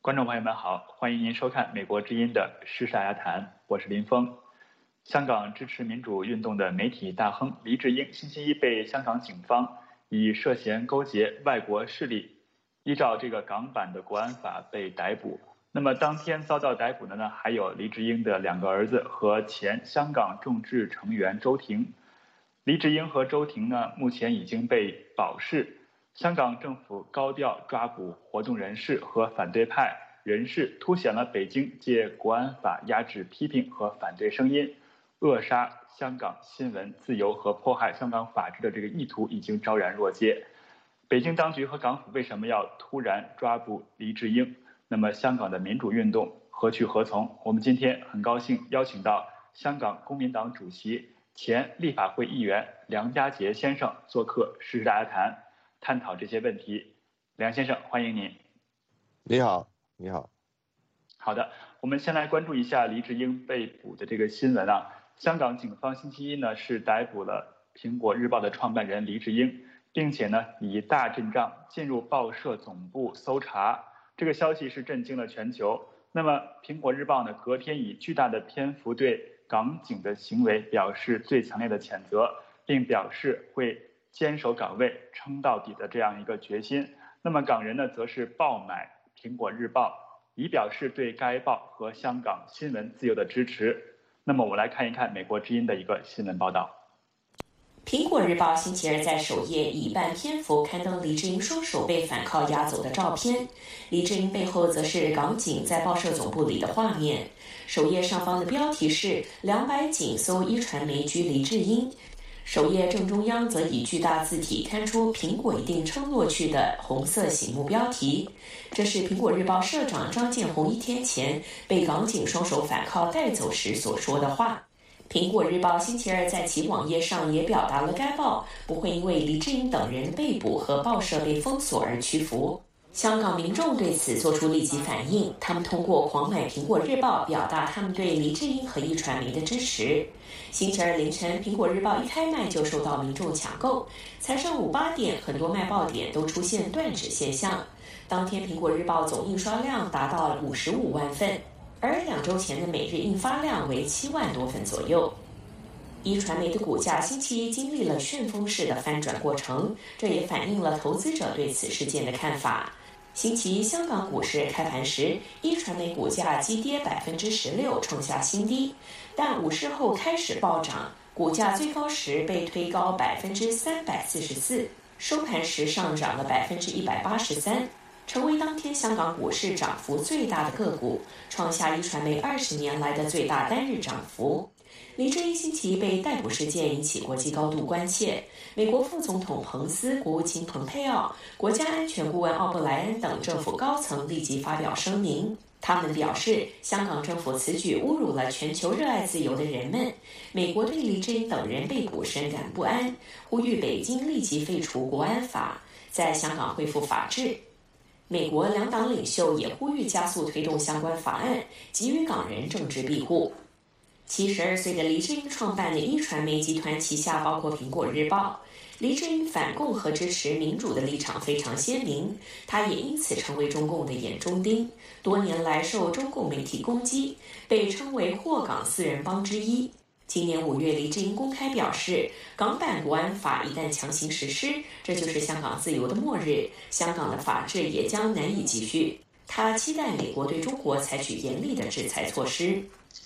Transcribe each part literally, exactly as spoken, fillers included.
观众朋友们好，欢迎您收看美国之音的《时事大家谈》，我是林峰。香港支持民主运动的媒体大亨黎智英星期一被香港警方以涉嫌勾结外国势力，依照这个港版的国安法被逮捕。那么当天遭到逮捕的呢，还有黎智英的两个儿子和前香港众志成员周庭。黎智英和周庭呢，目前已经被保释。香港政府高调抓捕活动人士和反对派人士，凸显了北京借国安法压制批评和反对声音，扼杀香港新闻自由和迫害香港法治的这个意图已经昭然若揭。北京当局和港府为什么要突然抓捕黎智英？那么香港的民主运动何去何从？我们今天很高兴邀请到香港公民党主席、前立法会议员梁家杰先生做客《时事大家谈》，探讨这些问题。梁先生，欢迎您。 你好，你好。 好的，我们先来关注一下黎智英被捕的这个新闻啊。香港警方星期一呢是逮捕了苹果日报的创办人黎智英，并且呢以大阵仗进入报社总部搜查，这个消息是震惊了全球。那么苹果日报呢隔天以巨大的篇幅对港警的行为表示最强烈的谴责，并表示会坚守岗位撑到底的这样一个决心。那么港人呢则是爆买苹果日报，以表示对该报和香港新闻自由的支持。那么我们来看一看美国之音的一个新闻报道。 苹果日报星期二在首页以半篇幅刊登黎智英双手被反铐押走的照片，黎智英背后则是港警在报社总部里的画面。首页上方的标题是两百警搜一传媒拘黎智英，首页正中央则以巨大字体刊出苹果一定撑落去的红色醒目标题，这是苹果日报社长张建宏一天前被港警双手反铐带走时所说的话。苹果日报星期二在其网页上也表达了该报不会因为黎智英等人被捕和报社被封锁而屈服。香港民众对此做出立即反应，他们通过狂买苹果日报表达他们对黎智英和一传媒的支持。星期二凌晨，苹果日报一开卖就受到民众抢购，才上午八点，很多卖报点都出现断指现象。当天苹果日报总印刷量达到五十五万份，而两周前的每日印发量为七万多份左右。一传媒的股价星期一经历了旋风式的翻转过程，这也反映了投资者对此事件的看法。星期一香港股市开盘时，一传媒股价急跌百分之十六，创下新低，但午市后开始暴涨，股价最高时被推高百分之三百四十四，收盘时上涨了百分之一百八十三，成为当天香港股市涨幅最大的个股，创下一传媒二十年来的最大单日涨幅。黎智英星期一被逮捕事件引起国际高度关切，美国副总统彭斯、国务卿蓬佩奥、国家安全顾问奥布莱恩等政府高层立即发表声明，他们表示香港政府此举侮辱了全球热爱自由的人们，美国对黎智英等人被捕深感不安，呼吁北京立即废除国安法，在香港恢复法治。美国两党领袖也呼吁加速推动相关法案，给予港人政治庇护。七十二岁的黎智英创办的一传媒集团旗下包括苹果日报。黎智英反共和支持民主的立场非常鲜明，他也因此成为中共的眼中钉，多年来受中共媒体攻击，被称为祸港四人帮之一。今年五月，黎智英公开表示，港版国安法一旦强行实施，这就是香港自由的末日，香港的法治也将难以继续。他期待美国对中国采取严厉的制裁措施。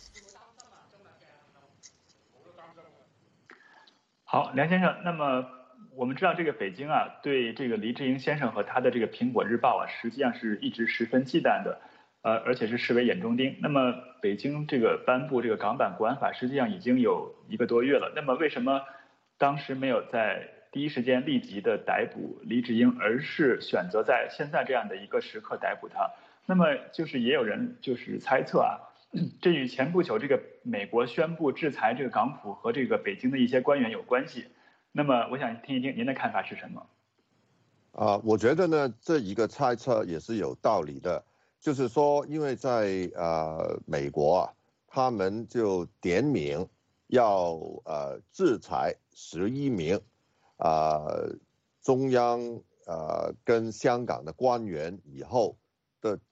好，梁先生，那么我们知道这个北京啊，对这个黎智英先生和他的这个苹果日报啊，实际上是一直十分忌惮的，呃，而且是视为眼中钉。那么北京这个颁布这个港版国安法，实际上已经有一个多月了。那么为什么当时没有在第一时间立即的逮捕黎智英，而是选择在现在这样的一个时刻逮捕他？那么就是也有人就是猜测啊。这与前不久这个美国宣布制裁这个港府和这个北京的一些官员有关系。那么我想听一听您的看法是什么？ 啊、呃，我觉得呢，这一个猜测也是有道理的，就是说，因为在呃美国啊，他们就点名要呃制裁十一名呃中央呃跟香港的官员以后的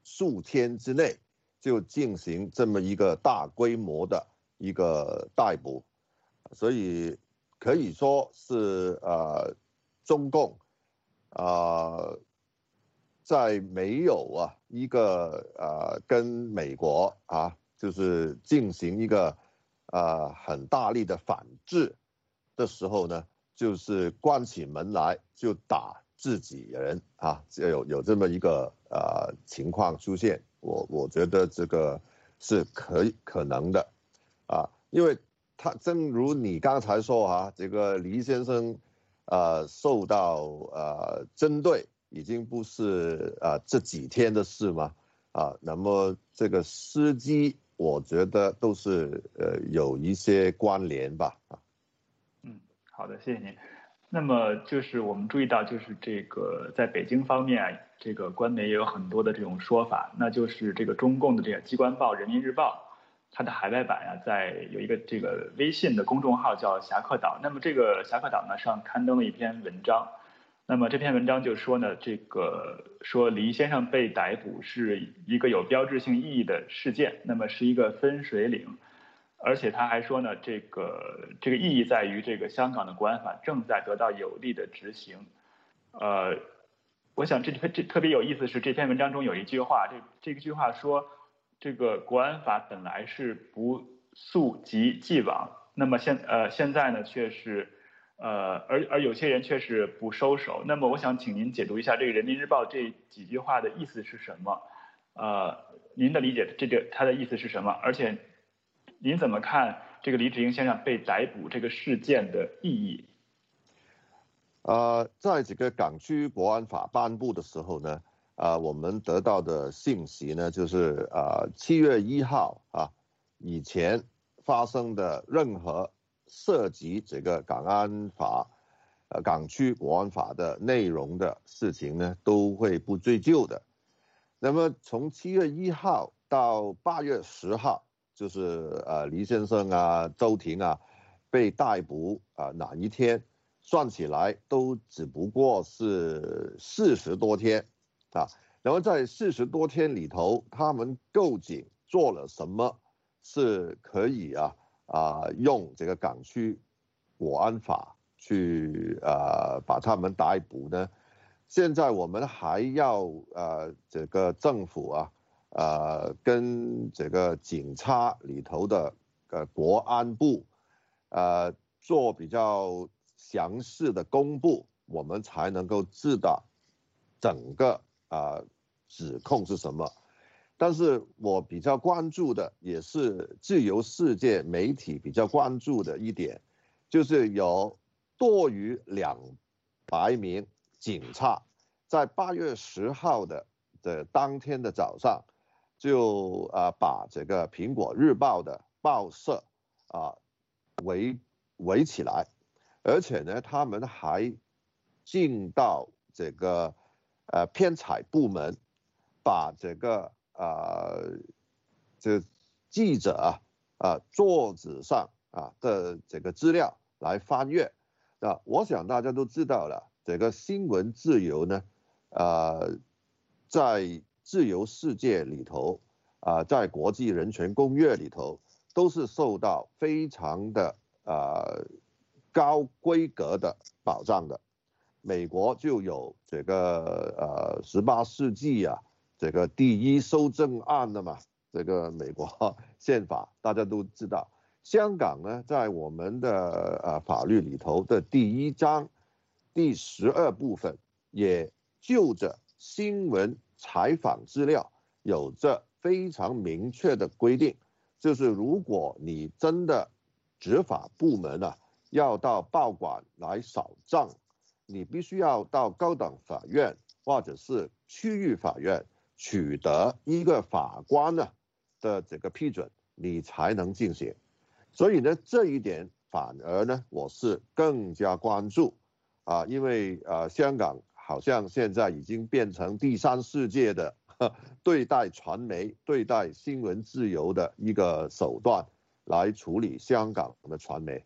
数天之内就进行这么一个大规模的一个逮捕，所以可以说是呃中共啊、呃、在没有啊一个呃跟美国啊就是进行一个呃很大力的反制的时候呢，就是关起门来就打自己人啊，有有这么一个呃情况出现，我我觉得这个是可以可能的啊，因为他正如你刚才说啊，这个黎先生呃受到呃针对，已经不是啊、呃、这几天的事嘛啊，那么这个司机我觉得都是呃有一些关联吧啊。 嗯，好的，谢谢您。那么就是我们注意到，就是这个在北京方面啊，这个官媒也有很多的这种说法，那就是这个中共的这个机关报《人民日报》，它的海外版呀、啊，在有一个这个微信的公众号叫侠客岛。那么这个侠客岛呢上刊登了一篇文章，那么这篇文章就说呢，这个说黎先生被逮捕是一个有标志性意义的事件，那么是一个分水岭。而且他还说呢，这个这个意义在于这个香港的国安法正在得到有力的执行。呃，我想这这特别有意思是这篇文章中有一句话，这这个句话说，这个国安法本来是不溯及既往，那么现呃现在呢却是呃而而有些人却是不收手。那么我想请您解读一下这个人民日报这几句话的意思是什么？呃，您的理解这个它的意思是什么？而且您怎么看这个黎智英先生被逮捕这个事件的意义？ 呃，在这个港区国安法颁布的时候呢，啊、呃，我们得到的信息呢，就是啊，七月一号啊以前发生的任何涉及这个港安法、呃港区国安法的内容的事情呢，都会不追究的。那么从七月一号到八月十号，就是呃黎先生啊、周庭啊被逮捕啊、呃、哪一天？算起来都只不过是四十多天啊，然后在四十多天里头，他们究竟做了什么是可以啊啊用这个港区国安法去啊把他们逮捕呢？现在我们还要呃这个政府啊呃跟这个警察里头的呃国安部呃做比较详细的公布，我们才能够知道整个啊、呃、指控是什么。但是我比较关注的也是自由世界媒体比较关注的一点，就是有多于两百名警察在八月十号的的当天的早上，就啊、呃、把这个苹果日报的报社啊、呃、围围起来。而且呢，他们还进到这个呃偏采部门，把这个呃这记者啊啊桌子上啊的这个资料来翻阅。啊，我想大家都知道了，这个新闻自由呢，呃，在自由世界里头啊、呃，在国际人权公约里头，都是受到非常的呃。高规格的保障的，美国就有这个呃十八世纪啊这个第一修正案的嘛，这个美国宪法大家都知道。香港呢，在我们的呃法律里头的第一章第十二部分，也就着新闻采访资料有着非常明确的规定，就是如果你真的执法部门啊。要到报馆来扫账，你必须要到高等法院或者是区域法院取得一个法官呢的这个批准，你才能进行。所以呢，这一点反而呢，我是更加关注啊，因为呃，香港好像现在已经变成第三世界的对待传媒、对待新闻自由的一个手段，来处理香港的传媒。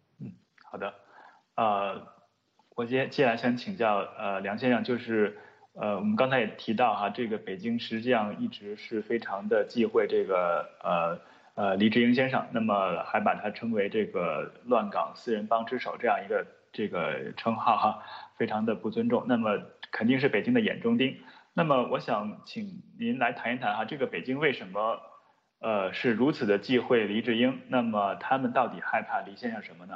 好的，呃，我接接下来想请教呃梁先生，就是呃，我们刚才也提到哈，这个北京实际上一直是非常的忌讳这个呃呃黎智英先生，那么还把他称为这个乱港四人帮之首这样一个这个称号哈，非常的不尊重。那么肯定是北京的眼中钉。那么我想请您来谈一谈哈，这个北京为什么呃是如此的忌讳黎智英？那么他们到底害怕黎先生什么呢？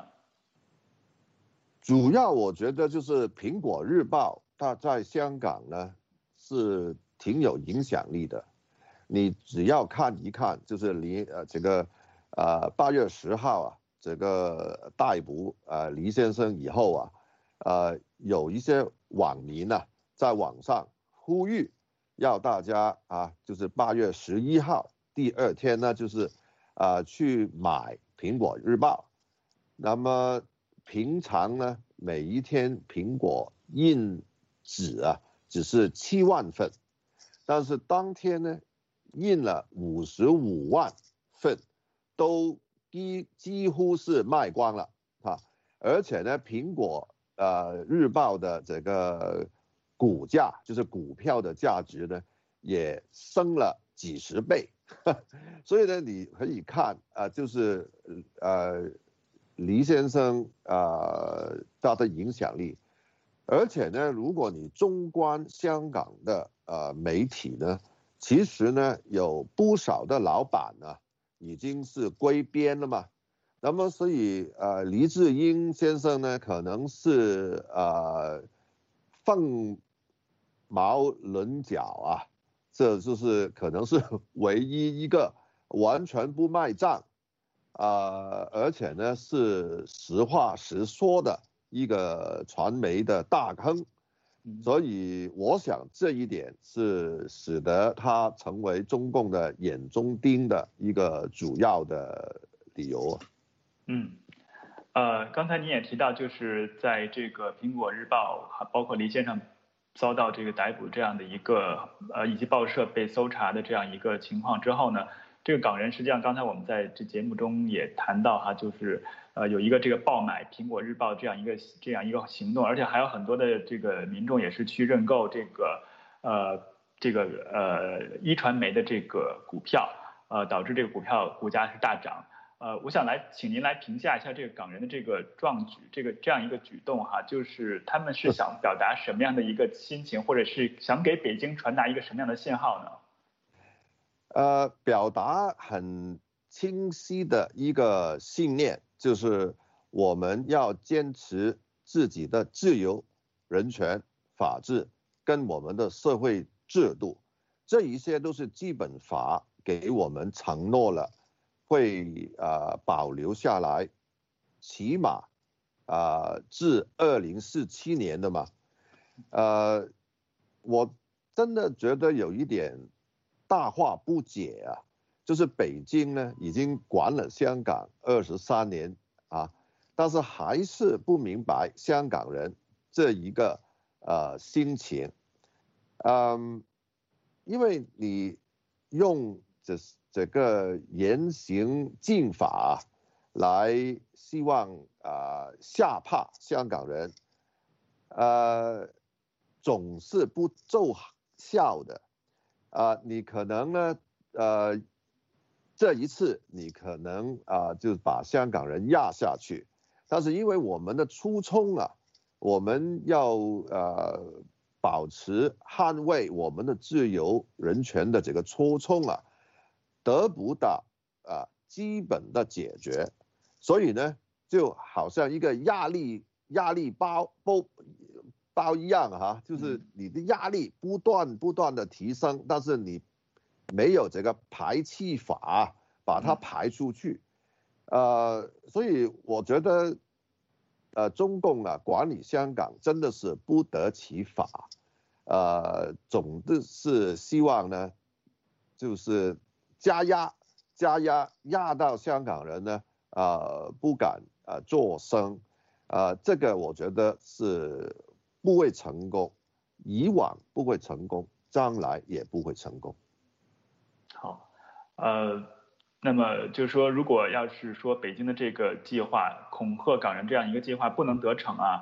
主要我觉得就是《苹果日报》它在香港呢是挺有影响力的。你只要看一看，就是黎呃这个呃八月十号啊，这个逮捕呃黎先生以后啊，呃有一些网民啊在网上呼吁要大家啊，就是八月十一号第二天呢，就是啊、呃、去买《苹果日报》。那么平常呢，每一天苹果印纸啊只是七万份，但是当天呢印了五十五万份，都几几乎是卖光了啊！而且呢，苹果呃日报的这个股价，就是股票的价值呢，也升了几十倍。所以呢，你可以看啊、呃，就是呃。黎先生呃他的影响力，而且呢，如果你纵观香港的呃媒体呢，其实呢有不少的老板呢已经是归边了嘛。那么所以呃黎智英先生呢可能是呃凤毛麟角啊，这就是可能是唯一一个完全不卖账。呃，而且呢是实话实说的一个传媒的大亨，所以我想这一点是使得他成为中共的眼中钉的一个主要的理由。 嗯，呃，刚才你也提到，就是在这个《苹果日报》包括黎先生遭到这个逮捕这样的一个呃，以及报社被搜查的这样一个情况之后呢，这个港人实际上刚才我们在这节目中也谈到哈，就是呃有一个这个爆买《苹果日报》这样一个这样一个行动，而且还有很多的这个民众也是去认购这个呃这个呃一传媒的这个股票，呃导致这个股票股价是大涨。呃，我想来请您来评价一下这个港人的这个壮举，这个这样一个举动哈，就是他们是想表达什么样的一个心情，或者是想给北京传达一个什么样的信号呢？ 呃，表达很清晰的一个信念，就是我们要坚持自己的自由、人权、法治跟我们的社会制度，这一些都是基本法给我们承诺了。会呃保留下来，起码啊、呃、至二零四七年的嘛，呃，我真的觉得有一点大惑不解啊，就是北京呢已经管了香港二十三年啊，但是还是不明白香港人这一个呃心情，嗯，因为你用这这个严刑峻法来希望啊、呃、吓怕香港人，呃，总是不奏效的，啊、呃，你可能呢，呃，这一次你可能啊、呃、就把香港人压下去，但是因为我们的初衷啊，我们要呃。保持捍卫我们的自由人权的这个初衷啊，得不到啊基本的解决，所以呢，就好像一个压力压力包包包一样哈、啊，就是你的压力不断不断的提升，但是你没有这个排气法把它排出去，呃，所以我觉得。呃，中共啊管理香港真的是不得其法，呃，总的是希望呢，就是加压加压压到香港人呢，啊、呃、不敢啊、呃、作声，啊、呃、这个我觉得是不会成功，以往不会成功，将来也不会成功。 好，呃。那么就是说，如果要是说北京的这个计划恐吓港人这样一个计划不能得逞啊，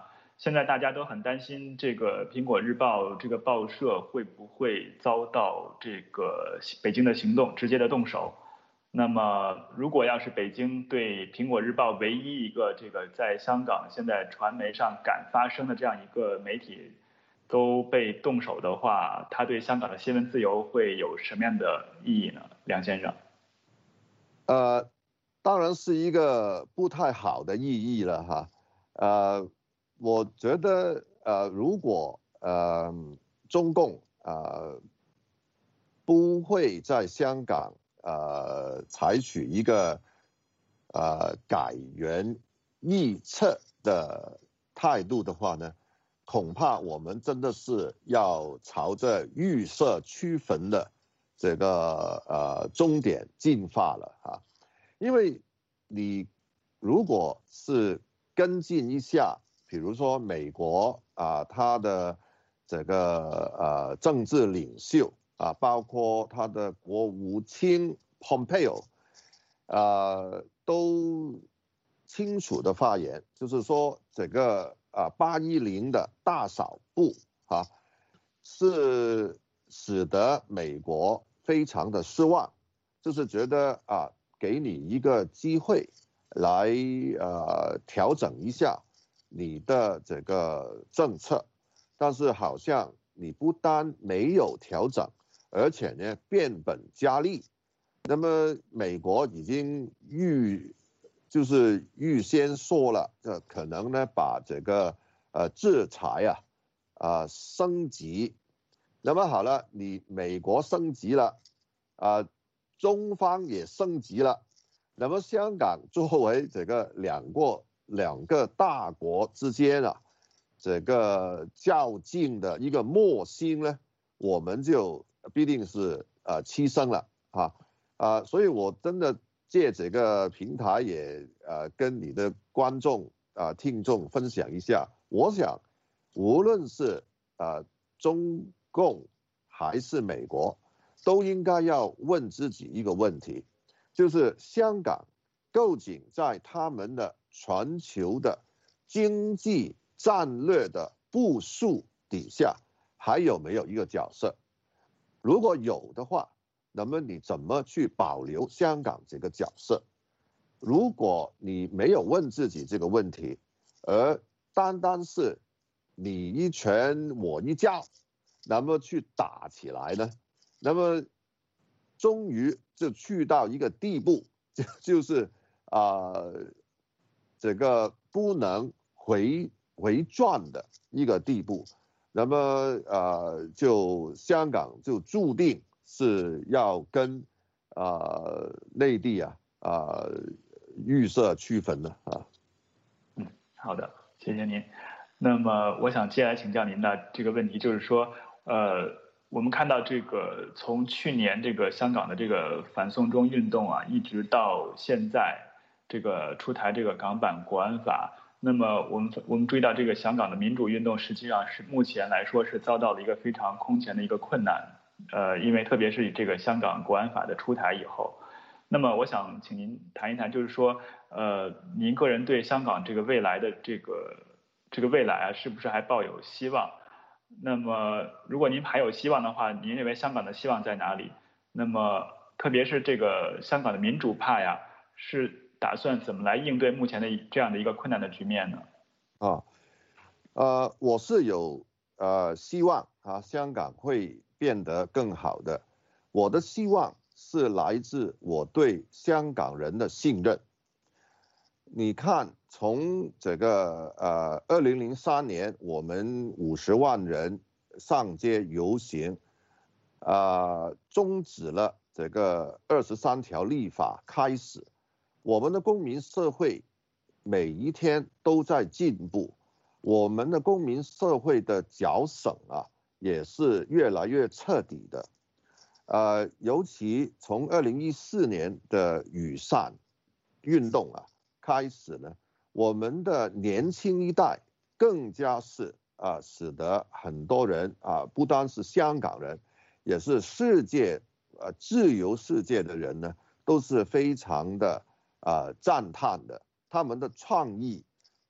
现在大家都很担心这个苹果日报这个报社会不会遭到这个北京的行动直接的动手。那么如果要是北京对苹果日报唯一一个这个在香港现在传媒上敢发声的这样一个媒体都被动手的话，它对香港的新闻自由会有什么样的意义呢？梁先生。 呃，当然是一个不太好的意义了哈。呃，我觉得呃，如果呃中共呃不会在香港呃采取一个呃改元易策的态度的话呢，恐怕我们真的是要朝着预设区分的这个呃终点进发了哈。因为你如果是跟进一下，比如说美国啊，他的这个呃政治领袖啊，包括他的国务卿 Pompeo 啊，都清楚的发言，就是说这个啊八一零的大扫步啊，是使得美国非常的失望，就是觉得啊给你一个机会来呃调整一下你的这个政策，但是好像你不但没有调整，而且呢变本加厉。那么美国已经预就是预先说了，这可能呢把这个呃制裁啊啊、呃、升级。那么好了，你美国升级了，啊、呃、中方也升级了。那么香港作为这个两个两个大国之间啊，这个较劲的一个磨心呢，我们就必定是呃牺牲了啊啊，所以我真的借这个平台也呃跟你的观众啊、呃、听众分享一下，我想无论是呃中共还是美国，都应该要问自己一个问题。就是香港究竟在他们的全球的经济战略的部署底下还有没有一个角色？如果有的话，那么你怎么去保留香港这个角色？如果你没有问自己这个问题，而单单是你一拳我一脚，那么去打起来呢？那么终于就去到一个地步，就就是啊、呃，这个不能回回转的一个地步。那么呃，就香港就注定是要跟呃内地啊啊预设区分的啊。 嗯，好的，谢谢您。那么我想接下来请教您的这个问题，就是说，呃。我们看到这个从去年这个香港的这个反送中运动啊，一直到现在这个出台这个港版国安法，那么我们我们注意到这个香港的民主运动实际上是目前来说是遭到了一个非常空前的一个困难，呃，因为特别是这个香港国安法的出台以后，那么我想请您谈一谈，就是说，呃，您个人对香港这个未来的这个这个未来啊，是不是还抱有希望？那么，如果您还有希望的话，您认为香港的希望在哪里？那么，特别是这个香港的民主派呀，是打算怎么来应对目前的这样的一个困难的局面呢？ 啊，呃，我是有呃希望啊，香港会变得更好的。我的希望是来自我对香港人的信任。你看，从这个呃，二零零三年我们五十万人上街游行，啊、呃，终止了这个二十三条立法开始，我们的公民社会每一天都在进步，我们的公民社会的矫省啊，也是越来越彻底的。呃，尤其从二零一四年的雨伞运动啊。开始呢，我们的年轻一代更加是啊，使得很多人啊，不单是香港人，也是世界呃自由世界的人呢，都是非常的啊赞叹的。他们的创意，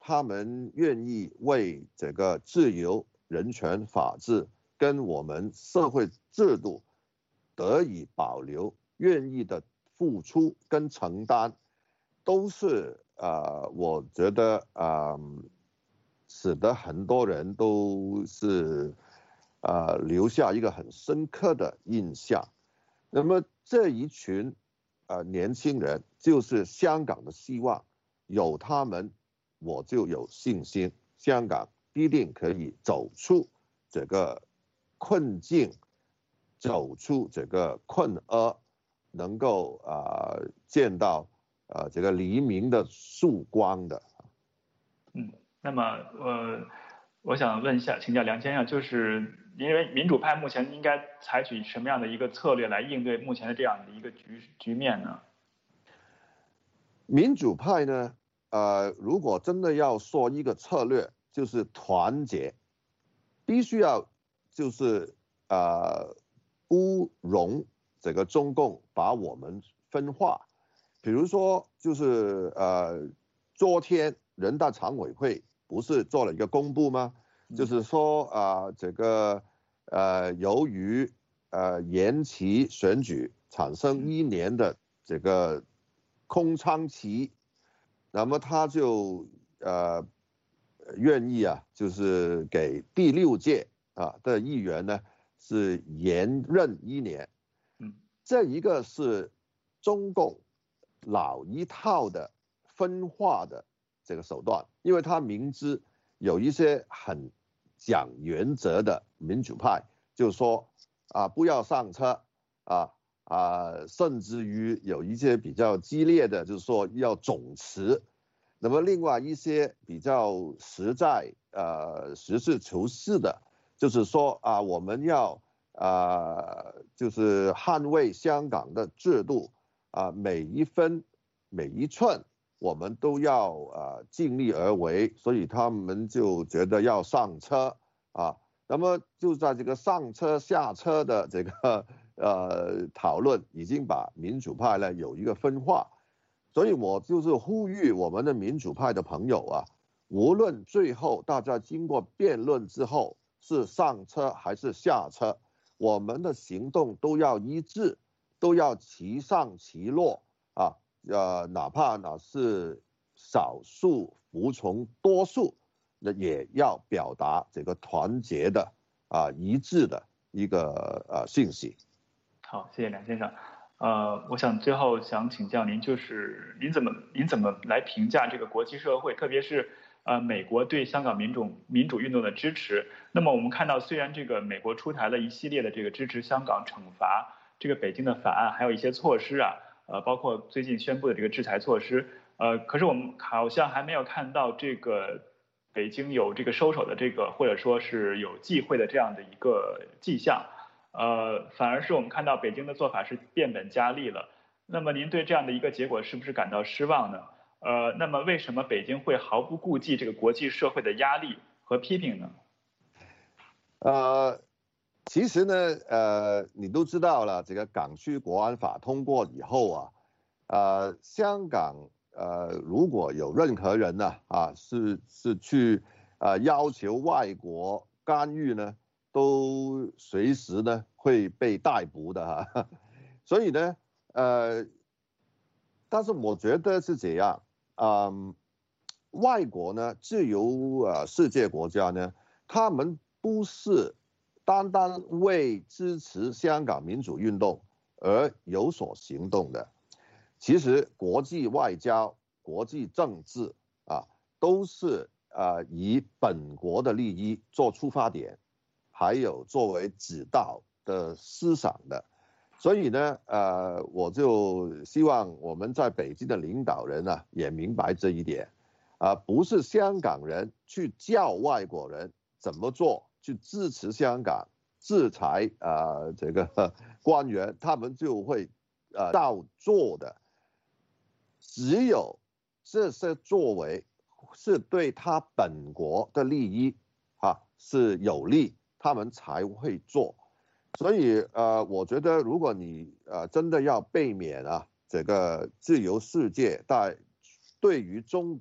他们愿意为这个自由、人权、法治跟我们社会制度得以保留，愿意的付出跟承担，都是呃，我觉得呃，使得很多人都是呃留下一个很深刻的印象。那么这一群呃年轻人就是香港的希望，有他们，我就有信心，香港必定可以走出这个困境，走出这个困厄，能够啊、呃、见到呃这个黎明的曙光的。 嗯，那么呃，我想问一下，请教梁先生，就是因为民主派目前应该采取什么样的一个策略来应对目前的这样的一个局局面呢？ 民主派呢，呃，如果真的要说一个策略，就是团结，必须要就是呃不容这个中共把我们分化。比如说，就是呃昨天人大常委会不是做了一个公布吗？就是说啊、呃，这个呃由于呃延期选举产生一年的这个空窗期，那么他就呃愿意啊，就是给第六届啊的议员呢是延任一年。 嗯， 这一个是中共老一套的分化的这个手段，因为他明知有一些很讲原则的民主派，就是说啊不要上车啊。啊，甚至于有一些比较激烈的，就是说要总辞。那么另外一些比较实在、呃实事求是的，就是说啊，我们要啊，就是捍卫香港的制度啊，每一分每一寸我们都要啊尽力而为，所以他们就觉得要上车啊。那么就在这个上车下车的这个呃讨论，已经把民主派呢有一个分化，所以我就是呼吁我们的民主派的朋友啊，无论最后大家经过辩论之后是上车还是下车，我们的行动都要一致，都要齐上齐落啊，呃，哪怕呢是少数服从多数。那也要表达这个团结的啊一致的一个呃信息。 好，谢谢梁先生。呃，我想最后想请教您，就是您怎么您怎么来评价这个国际社会，特别是呃美国对香港民主民主运动的支持？那么我们看到，虽然这个美国出台了一系列的这个支持香港惩罚这个北京的法案，还有一些措施啊，呃，包括最近宣布的这个制裁措施，呃，可是我们好像还没有看到这个北京有这个收手的这个，或者说是有忌讳的这样的一个迹象。呃，反而是我们看到北京的做法是变本加厉了。那么您对这样的一个结果是不是感到失望呢？呃，那么为什么北京会毫不顾忌这个国际社会的压力和批评呢？ 呃，其实呢，呃，你都知道了，这个港区国安法通过以后啊，呃，香港呃如果有任何人呢啊是是去啊、呃、要求外国干预呢，都随时呢会被逮捕的哈、啊，所以呢，呃，但是我觉得是这样，嗯，外国呢，自由呃世界国家呢，他们不是单单为支持香港民主运动而有所行动的，其实国际外交、国际政治啊，都是呃以本国的利益做出发点。还有作为指导的思想的，所以呢，呃，我就希望我们在北京的领导人呢也明白这一点，啊、呃，不是香港人去叫外国人怎么做，去支持香港，制裁啊、呃、这个官员，他们就会呃照做的。只有这些作为是对他本国的利益啊是有利。他们才会做，所以呃，我觉得如果你呃真的要避免啊这个自由世界带对于中国啊、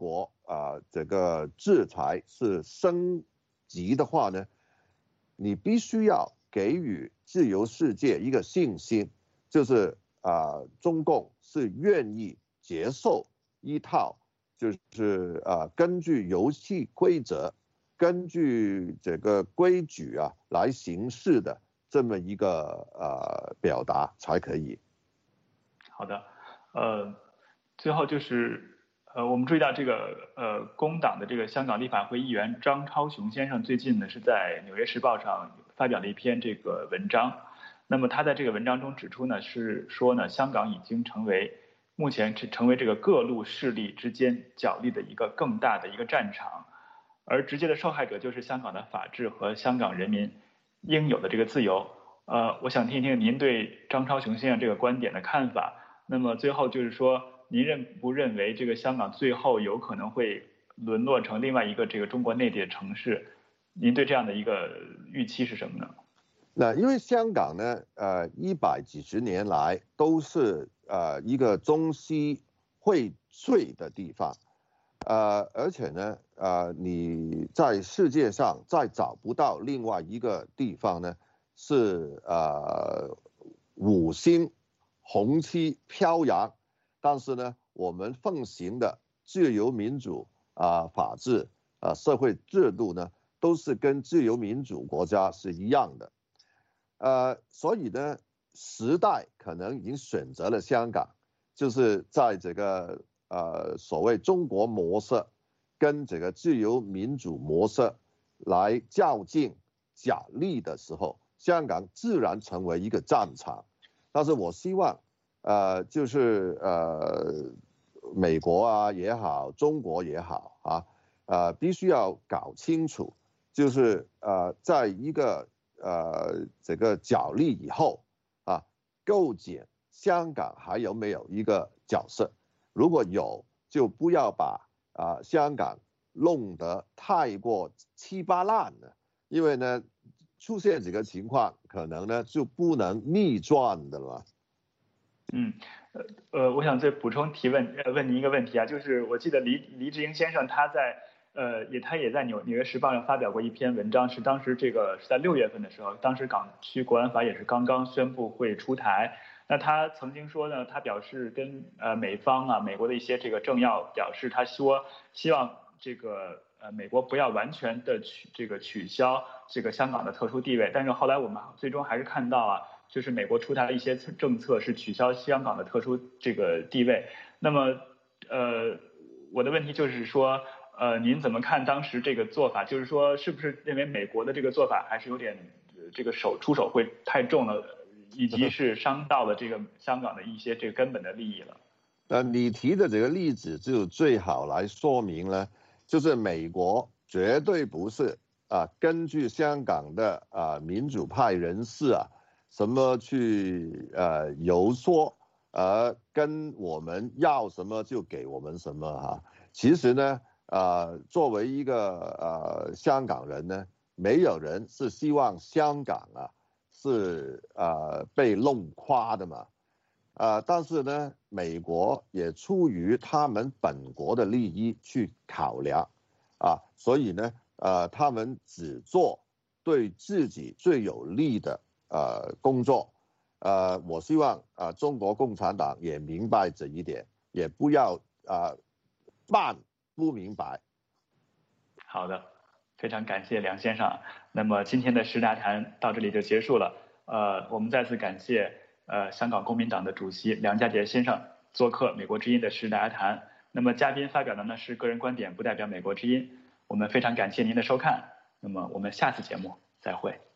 啊、呃、这个制裁是升级的话呢，你必须要给予自由世界一个信心，就是啊、呃、中共是愿意接受一套就是啊、呃、根据游戏规则、根据这个规矩啊来行事的这么一个呃表达才可以。 好的，呃，最后就是呃，我们注意到这个呃，工党的这个香港立法会议员张超雄先生最近呢是在《纽约时报》上发表了一篇这个文章。那么他在这个文章中指出呢，是说呢，香港已经成为目前是成为这个各路势力之间角力的一个更大的一个战场，而直接的受害者就是香港的法治和香港人民应有的这个自由。呃，我想听一听您对张超雄先生这个观点的看法。那么最后就是说，您认不认为这个香港最后有可能会沦落成另外一个这个中国内地的城市？您对这样的一个预期是什么呢？ 那因为香港呢，呃，一百几十年来都是呃一个中西荟萃的地方，呃，而且呢，呃，你在世界上再找不到另外一个地方呢，是呃五星红旗飘扬，但是呢，我们奉行的自由民主啊、呃、法治啊、呃、社会制度呢，都是跟自由民主国家是一样的。呃，所以呢，时代可能已经选择了香港，就是在这个呃所谓中国模式跟这个自由民主模式来较劲角力的时候，香港自然成为一个战场。但是我希望，呃，就是呃，美国啊也好，中国也好啊，呃，必须要搞清楚，就是呃，在一个呃这个角力以后啊，究竟香港还有没有一个角色？如果有，就不要把啊、呃、香港弄得太过稀巴烂了，因为呢，出现这个情况，可能呢就不能逆转的了。 嗯，呃呃，我想再补充提问，呃，问您一个问题啊，就是我记得黎黎智英先生他在呃也他也在纽纽约时报上发表过一篇文章，是当时这个是在六月份的时候，当时港区国安法也是刚刚宣布会出台。那他曾经说呢，他表示跟呃美方啊美国的一些这个政要表示，他说希望这个呃美国不要完全的取这个取消这个香港的特殊地位，但是后来我们最终还是看到啊。就是美国出台了一些政策，是取消香港的特殊这个地位。那么，呃，我的问题就是说，呃，您怎么看当时这个做法？就是说，是不是认为美国的这个做法还是有点这个手出手会太重了，以及是伤到了这个香港的一些这个根本的利益了？ 呃，你提的这个例子就最好来说明了，就是美国绝对不是啊，根据香港的啊民主派人士啊。什么去呃游说，呃跟我们要什么就给我们什么哈。其实呢，呃作为一个呃香港人呢，没有人是希望香港啊是呃被弄垮的嘛。呃但是呢，美国也出于他们本国的利益去考量啊，所以呢，呃他们只做对自己最有利的。呃，工作，呃，我希望啊、呃，中国共产党也明白这一点，也不要啊、呃、扮不明白。 好的，非常感谢梁先生。那么今天的时大谈到这里就结束了。呃，我们再次感谢呃香港公民党的主席梁家杰先生做客美国之音的时大谈。那么嘉宾发表的呢是个人观点，不代表美国之音。我们非常感谢您的收看。那么我们下次节目再会。